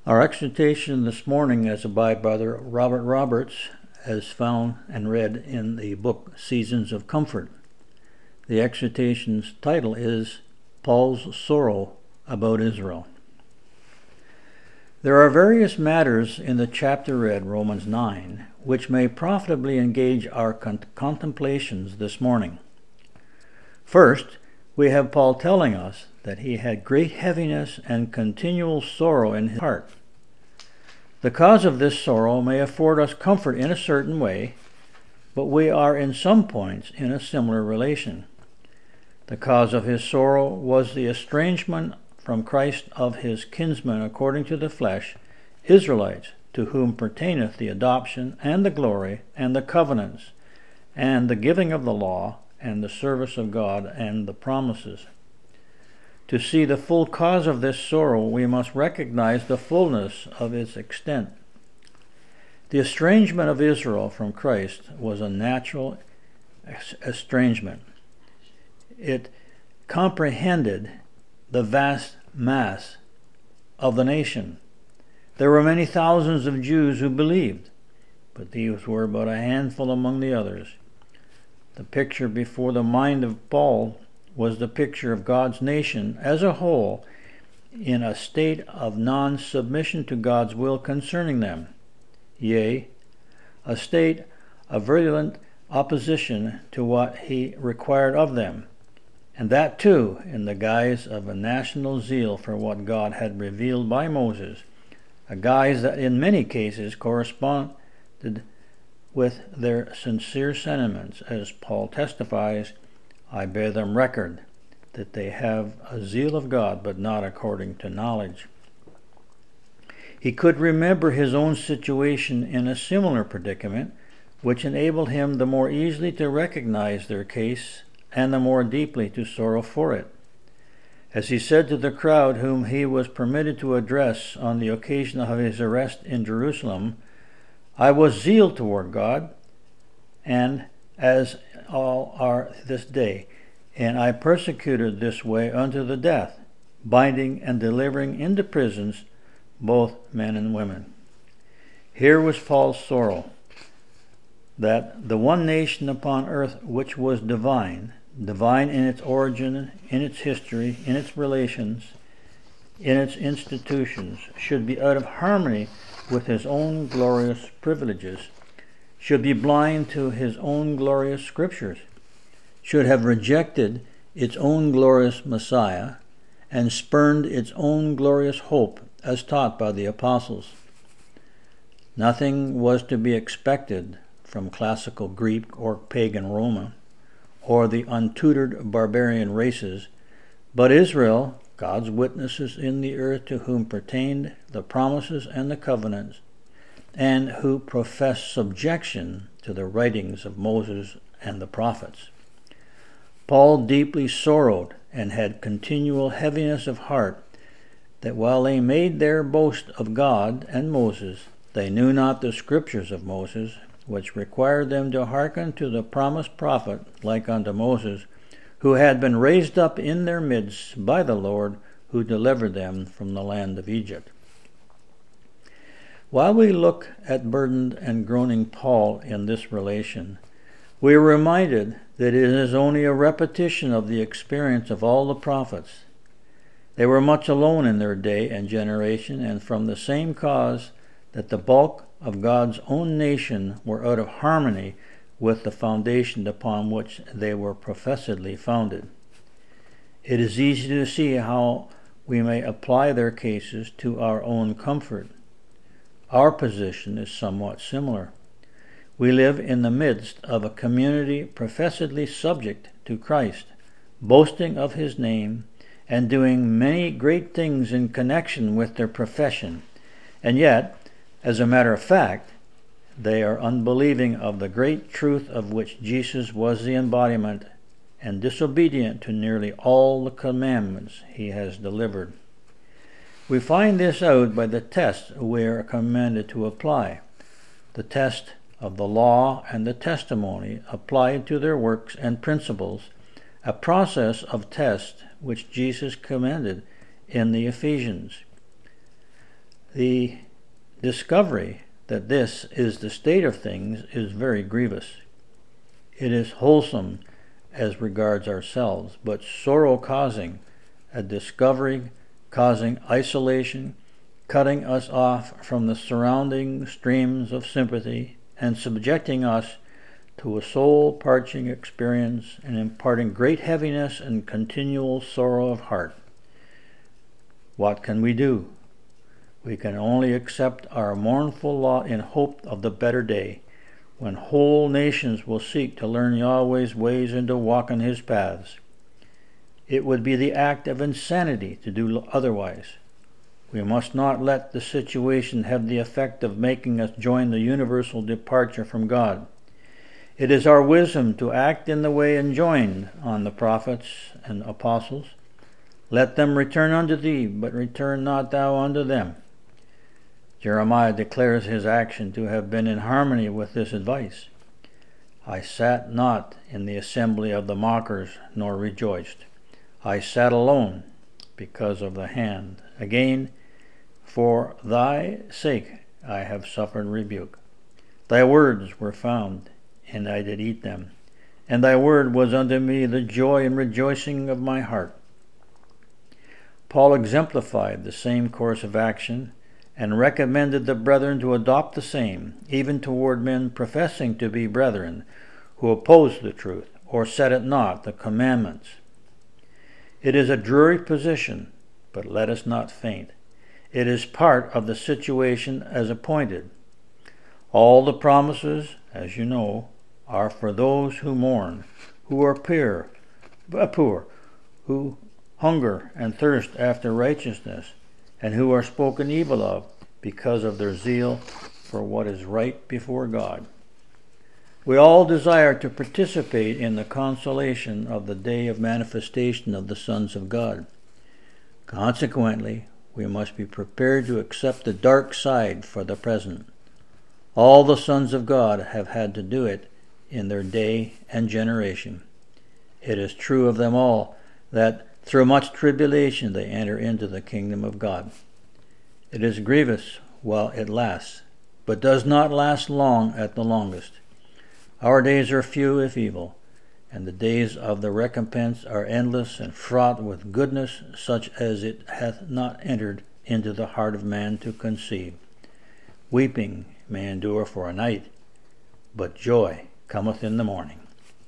Our exhortation this morning is by Brother Robert Roberts, as found and read in the book Seasons of Comfort. The exhortation's title is Paul's Sorrow About Israel. There are various matters in the chapter read, Romans 9, which may profitably engage our contemplations this morning. First, we have Paul telling us that he had great heaviness and continual sorrow in his heart. The cause of this sorrow may afford us comfort in a certain way, but we are in some points in a similar relation. The cause of his sorrow was the estrangement from Christ of his kinsmen according to the flesh, Israelites, to whom pertaineth the adoption and the glory and the covenants, and the giving of the law and the service of God and the promises. To see the full cause of this sorrow, we must recognize the fullness of its extent. The estrangement of Israel from Christ was a natural estrangement. It comprehended the vast mass of the nation. There were many thousands of Jews who believed, but these were but a handful among the others. The picture before the mind of Paul was the picture of God's nation as a whole in a state of non-submission to God's will concerning them, yea, a state of virulent opposition to what he required of them, and that too in the guise of a national zeal for what God had revealed by Moses, a guise that in many cases corresponded with their sincere sentiments, as Paul testifies, I bear them record that they have a zeal of God, but not according to knowledge. He could remember his own situation in a similar predicament, which enabled him the more easily to recognize their case and the more deeply to sorrow for it. As he said to the crowd whom he was permitted to address on the occasion of his arrest in Jerusalem, I was zealed toward God, and as all are this day, and I persecuted this way unto the death, binding and delivering into prisons both men and women. Here was Paul's sorrow, that the one nation upon earth which was divine in its origin, in its history, in its relations, in its institutions, should be out of harmony with his own glorious privileges, should be blind to his own glorious scriptures, should have rejected its own glorious Messiah, and spurned its own glorious hope as taught by the apostles. Nothing was to be expected from classical Greek or pagan Rome, or the untutored barbarian races, but Israel, God's witnesses in the earth, to whom pertained the promises and the covenants, and who profess subjection to the writings of Moses and the prophets. Paul deeply sorrowed and had continual heaviness of heart, that while they made their boast of God and Moses, they knew not the scriptures of Moses, which required them to hearken to the promised prophet, like unto Moses, who had been raised up in their midst by the Lord, who delivered them from the land of Egypt. While we look at burdened and groaning Paul in this relation, we are reminded that it is only a repetition of the experience of all the prophets. They were much alone in their day and generation, and from the same cause that the bulk of God's own nation were out of harmony with the foundation upon which they were professedly founded. It is easy to see how we may apply their cases to our own comfort. Our position is somewhat similar. We live in the midst of a community professedly subject to Christ, boasting of his name, and doing many great things in connection with their profession, and yet, as a matter of fact, they are unbelieving of the great truth of which Jesus was the embodiment, and disobedient to nearly all the commandments he has delivered. We find this out by the test we are commanded to apply, the test of the law and the testimony applied to their works and principles, a process of test which Jesus commended in the Ephesians. The discovery that this is the state of things is very grievous. It is wholesome as regards ourselves, but sorrow-causing, a discovery causing isolation, cutting us off from the surrounding streams of sympathy, and subjecting us to a soul-parching experience and imparting great heaviness and continual sorrow of heart. What can we do? We can only accept our mournful lot in hope of the better day, when whole nations will seek to learn Yahweh's ways and to walk in His paths. It would be the act of insanity to do otherwise. We must not let the situation have the effect of making us join the universal departure from God. It is our wisdom to act in the way enjoined on the prophets and apostles. Let them return unto thee, but return not thou unto them. Jeremiah declares his action to have been in harmony with this advice. I sat not in the assembly of the mockers, nor rejoiced. I sat alone because of the hand. Again, for thy sake I have suffered rebuke. Thy words were found, and I did eat them. And thy word was unto me the joy and rejoicing of my heart. Paul exemplified the same course of action, and recommended the brethren to adopt the same, even toward men professing to be brethren, who oppose the truth, or set at naught the commandments. It is a dreary position, but let us not faint. It is part of the situation as appointed. All the promises, as you know, are for those who mourn, who are poor, who hunger and thirst after righteousness, and who are spoken evil of because of their zeal for what is right before God. We all desire to participate in the consolation of the day of manifestation of the sons of God. Consequently, we must be prepared to accept the dark side for the present. All the sons of God have had to do it in their day and generation. It is true of them all that through much tribulation they enter into the kingdom of God. It is grievous while it lasts, but does not last long at the longest. Our days are few if evil, and the days of the recompense are endless and fraught with goodness such as it hath not entered into the heart of man to conceive. Weeping may endure for a night, but joy cometh in the morning.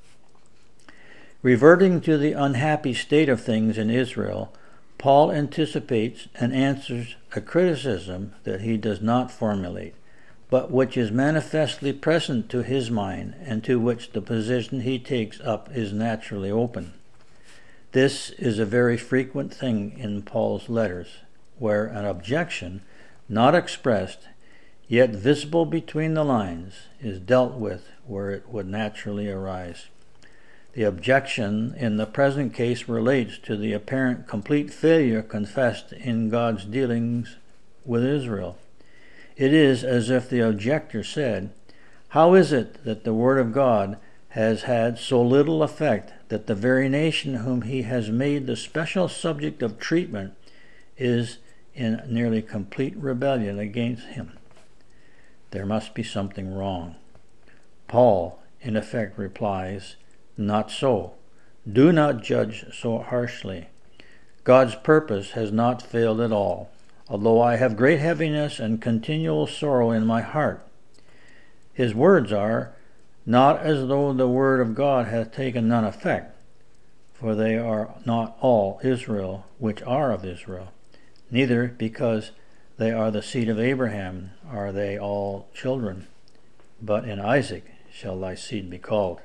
Reverting to the unhappy state of things in Israel, Paul anticipates and answers a criticism that he does not formulate, but which is manifestly present to his mind and to which the position he takes up is naturally open. This is a very frequent thing in Paul's letters, where an objection, not expressed, yet visible between the lines, is dealt with where it would naturally arise. The objection in the present case relates to the apparent complete failure confessed in God's dealings with Israel. It is as if the objector said, "How is it that the Word of God has had so little effect that the very nation whom He has made the special subject of treatment is in nearly complete rebellion against Him? There must be something wrong." Paul, in effect, replies, "Not so. Do not judge so harshly. God's purpose has not failed at all, although I have great heaviness and continual sorrow in my heart." His words are, not as though the word of God hath taken none effect, for they are not all Israel which are of Israel, neither because they are the seed of Abraham are they all children, but in Isaac shall thy seed be called.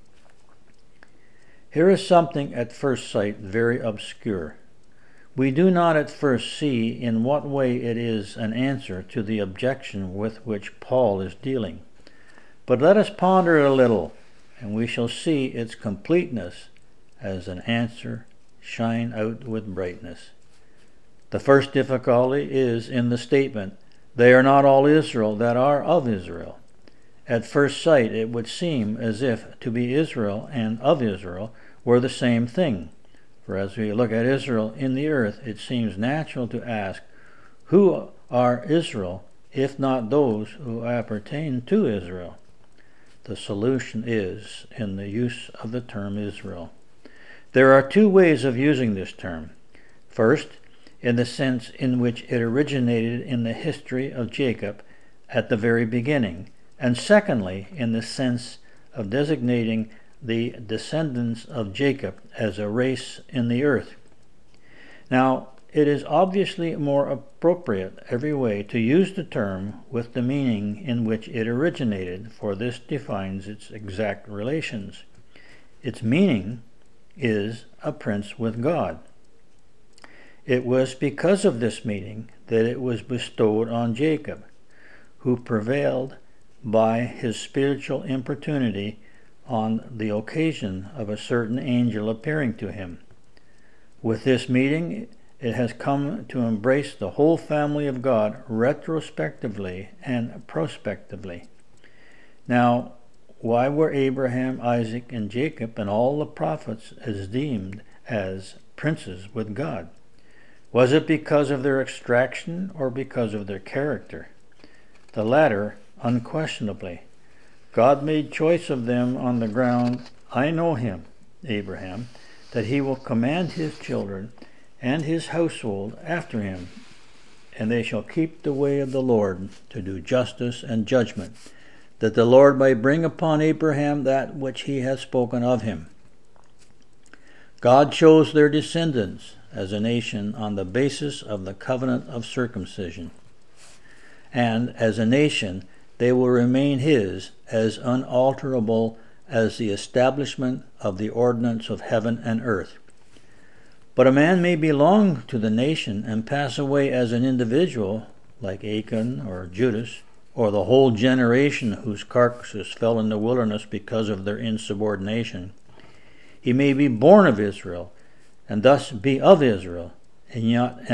Here is something at first sight very obscure. We do not at first see in what way it is an answer to the objection with which Paul is dealing. But let us ponder it a little, and we shall see its completeness as an answer shine out with brightness. The first difficulty is in the statement, "They are not all Israel that are of Israel." At first sight it would seem as if to be Israel and of Israel were the same thing. For as we look at Israel in the earth, it seems natural to ask, who are Israel, if not those who appertain to Israel? The solution is in the use of the term Israel. There are two ways of using this term. First, in the sense in which it originated in the history of Jacob at the very beginning, and secondly, in the sense of designating the descendants of Jacob as a race in the earth. Now, it is obviously more appropriate every way to use the term with the meaning in which it originated, for this defines its exact relations. Its meaning is a prince with God. It was because of this meaning that it was bestowed on Jacob, who prevailed by his spiritual importunity on the occasion of a certain angel appearing to him. With this meaning, it has come to embrace the whole family of God retrospectively and prospectively. Now, why were Abraham, Isaac, and Jacob and all the prophets esteemed as princes with God? Was it because of their extraction or because of their character? The latter, unquestionably. God made choice of them on the ground, I know him, Abraham, that he will command his children and his household after him, and they shall keep the way of the Lord to do justice and judgment, that the Lord may bring upon Abraham that which he hath spoken of him. God chose their descendants as a nation on the basis of the covenant of circumcision, and as a nation they will remain his as unalterable as the establishment of the ordinance of heaven and earth. But a man may belong to the nation and pass away as an individual, like Achan or Judas, or the whole generation whose carcasses fell in the wilderness because of their insubordination. He may be born of Israel, and thus be of Israel, and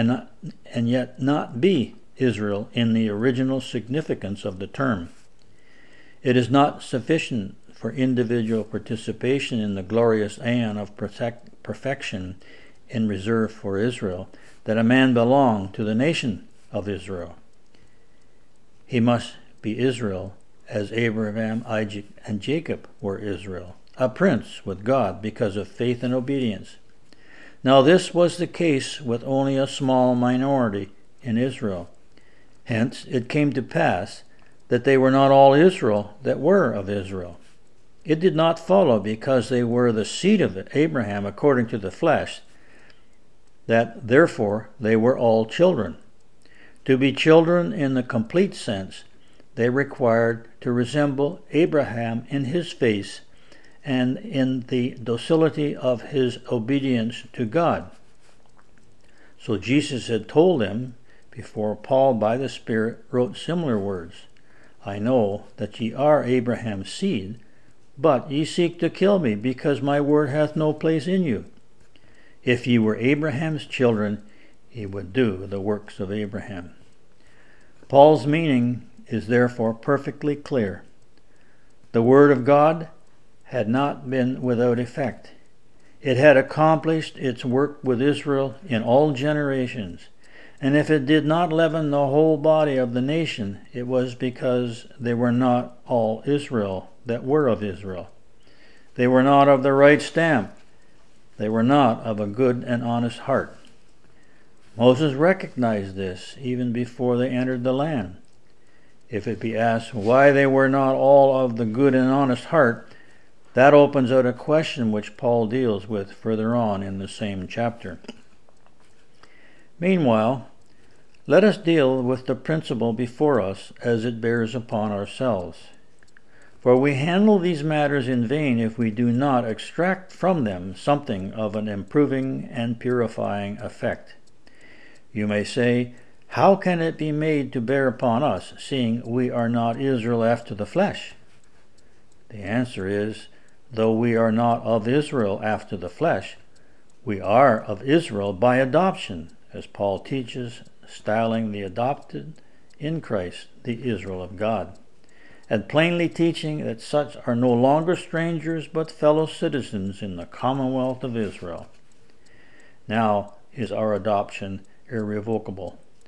yet not be Israel in the original significance of the term. It is not sufficient for individual participation in the glorious aeon of perfection in reserve for Israel that a man belong to the nation of Israel. He must be Israel as Abraham, Isaac, and Jacob were Israel, a prince with God because of faith and obedience. Now this was the case with only a small minority in Israel. Hence it came to pass that they were not all Israel that were of Israel. It did not follow, because they were the seed of Abraham according to the flesh, that therefore they were all children. To be children in the complete sense, they required to resemble Abraham in his face and in the docility of his obedience to God. So Jesus had told them, before Paul by the Spirit wrote similar words, I know that ye are Abraham's seed, but ye seek to kill me, because my word hath no place in you. If ye were Abraham's children, ye would do the works of Abraham. Paul's meaning is therefore perfectly clear. The word of God had not been without effect. It had accomplished its work with Israel in all generations, and if it did not leaven the whole body of the nation, it was because they were not all Israel that were of Israel. They were not of the right stamp. They were not of a good and honest heart. Moses recognized this even before they entered the land. If it be asked why they were not all of the good and honest heart, that opens out a question which Paul deals with further on in the same chapter. Meanwhile, let us deal with the principle before us as it bears upon ourselves. For we handle these matters in vain if we do not extract from them something of an improving and purifying effect. You may say, how can it be made to bear upon us, seeing we are not Israel after the flesh? The answer is, though we are not of Israel after the flesh, we are of Israel by adoption, as Paul teaches, styling the adopted in Christ the Israel of God, and plainly teaching that such are no longer strangers but fellow citizens in the commonwealth of Israel. Now is our adoption irrevocable.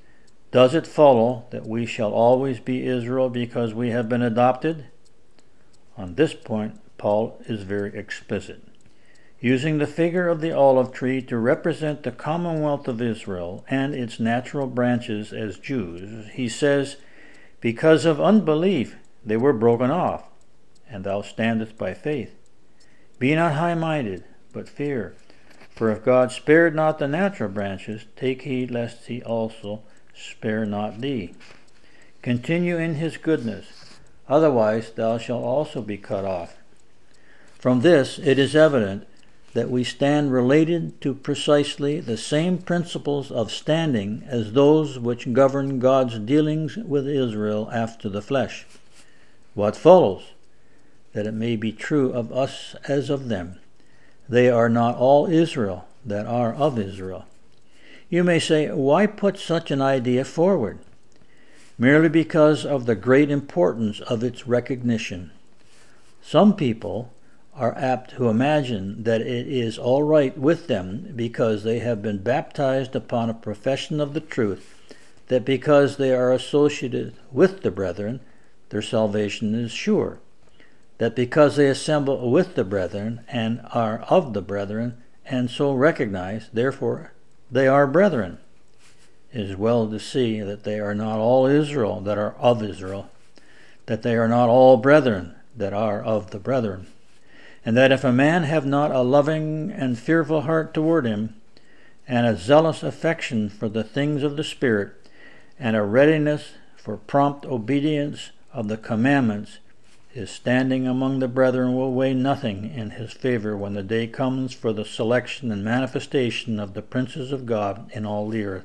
Does it follow that we shall always be Israel because we have been adopted? On this point, Paul is very explicit. Using the figure of the olive tree to represent the commonwealth of Israel and its natural branches as Jews, he says, "Because of unbelief they were broken off, and thou standest by faith. Be not high-minded, but fear. For if God spared not the natural branches, take heed lest he also spare not thee. Continue in his goodness, otherwise thou shalt also be cut off." From this it is evident that we stand related to precisely the same principles of standing as those which govern God's dealings with Israel after the flesh. What follows? That it may be true of us as of them. They are not all Israel that are of Israel. You may say, why put such an idea forward? Merely because of the great importance of its recognition. Some people are apt to imagine that it is all right with them because they have been baptized upon a profession of the truth, that because they are associated with the brethren, their salvation is sure, that because they assemble with the brethren and are of the brethren, and so recognize, therefore they are brethren. It is well to see that they are not all Israel that are of Israel, that they are not all brethren that are of the brethren, and that if a man have not a loving and fearful heart toward him, and a zealous affection for the things of the Spirit, and a readiness for prompt obedience of the commandments, his standing among the brethren will weigh nothing in his favor when the day comes for the selection and manifestation of the princes of God in all the earth.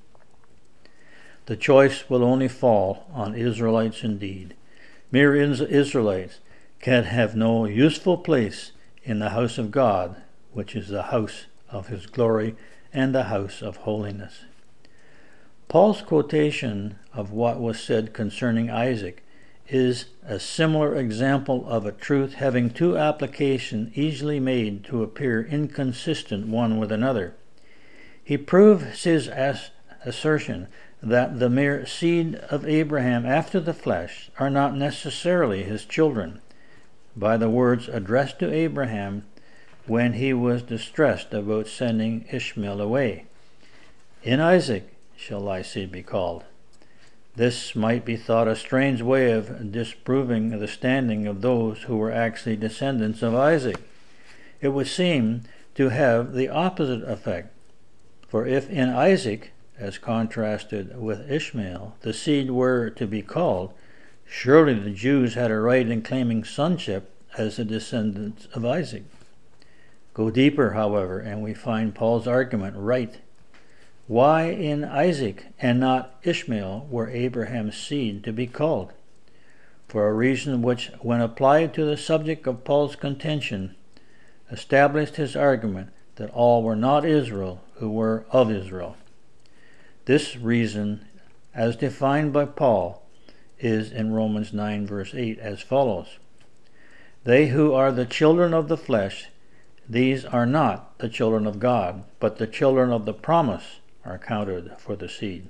The choice will only fall on Israelites indeed. Mere Israelites can have no useful place in the house of God, which is the house of his glory and the house of holiness. Paul's quotation of what was said concerning Isaac is a similar example of a truth having two applications easily made to appear inconsistent one with another. He proves his assertion that the mere seed of Abraham after the flesh are not necessarily his children, by the words addressed to Abraham when he was distressed about sending Ishmael away. "In Isaac shall thy seed be called." This might be thought a strange way of disproving the standing of those who were actually descendants of Isaac. It would seem to have the opposite effect, for if in Isaac, as contrasted with Ishmael, the seed were to be called, surely the Jews had a right in claiming sonship as the descendants of Isaac. Go deeper, however, and we find Paul's argument right. Why in Isaac and not Ishmael were Abraham's seed to be called? For a reason which, when applied to the subject of Paul's contention, established his argument that all were not Israel who were of Israel. This reason, as defined by Paul, is in Romans 9 verse 8 as follows: "They who are the children of the flesh, these are not the children of God, but the children of the promise are counted for the seed."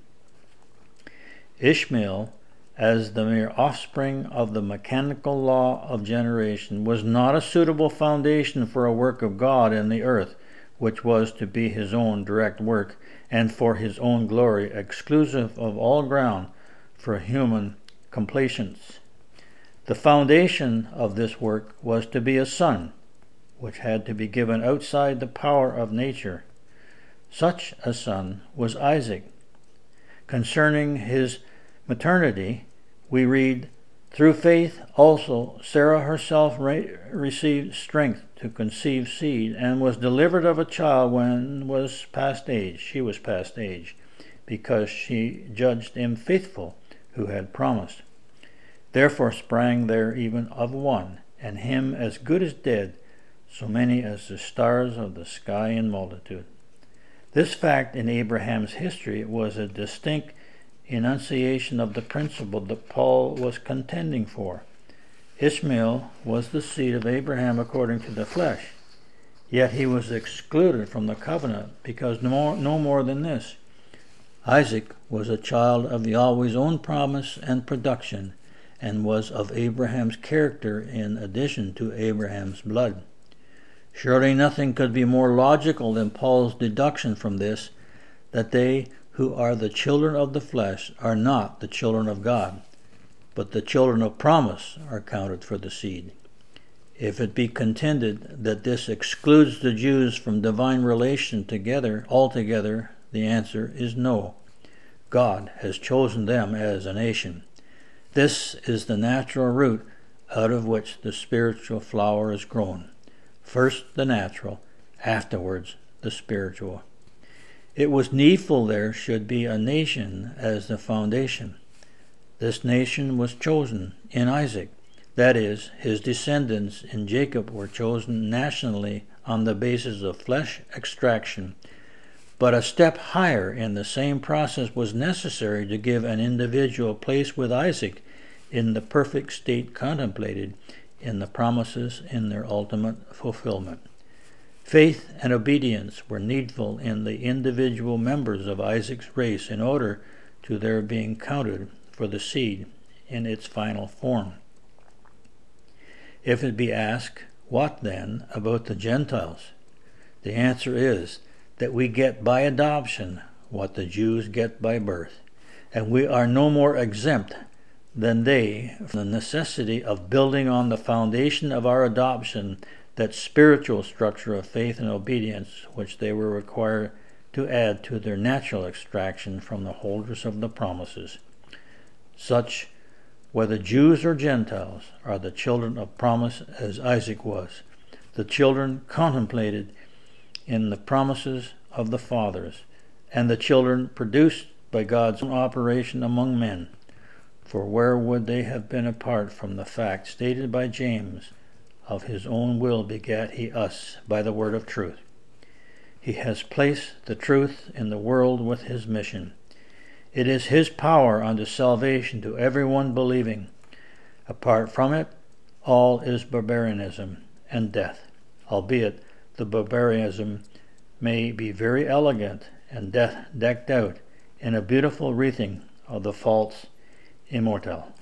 Ishmael, as the mere offspring of the mechanical law of generation, was not a suitable foundation for a work of God in the earth, which was to be his own direct work, and for his own glory, exclusive of all ground for human complaisance. The foundation of this work was to be a son, which had to be given outside the power of nature. Such a son was Isaac. Concerning his maternity, we read, "Through faith also Sarah herself received strength to conceive seed, and was delivered of a child when was past age. She was past age, because she judged him faithful who had promised. Therefore sprang there even of one, and him as good as dead, so many as the stars of the sky in multitude." This fact in Abraham's history was a distinct enunciation of the principle that Paul was contending for. Ishmael was the seed of Abraham according to the flesh, yet he was excluded from the covenant because no more than this: Isaac was a child of Yahweh's own promise and production, and was of Abraham's character in addition to Abraham's blood. Surely nothing could be more logical than Paul's deduction from this, that they who are the children of the flesh are not the children of God, but the children of promise are counted for the seed. If it be contended that this excludes the Jews from divine relation altogether, the answer is no. God has chosen them as a nation. This is the natural root out of which the spiritual flower is grown. First the natural, afterwards the spiritual. It was needful there should be a nation as the foundation. This nation was chosen in Isaac. That is, his descendants in Jacob were chosen nationally on the basis of flesh extraction. But a step higher in the same process was necessary to give an individual place with Isaac in the perfect state contemplated in the promises in their ultimate fulfillment. Faith and obedience were needful in the individual members of Isaac's race in order to their being counted for the seed in its final form. If it be asked, what then about the Gentiles? The answer is that we get by adoption what the Jews get by birth, and we are no more exempt than they from the necessity of building on the foundation of our adoption that spiritual structure of faith and obedience which they were required to add to their natural extraction from the holders of the promises. Such, whether Jews or Gentiles, are the children of promise as Isaac was, the children contemplated in the promises of the fathers, and the children produced by God's own operation among men. For where would they have been apart from the fact stated by James, of his own will begat he us by the word of truth? He has placed the truth in the world with his mission. It is his power unto salvation to everyone believing. Apart from it, all is barbarianism and death, albeit the barbarianism may be very elegant and death decked out in a beautiful wreathing of the false immortal.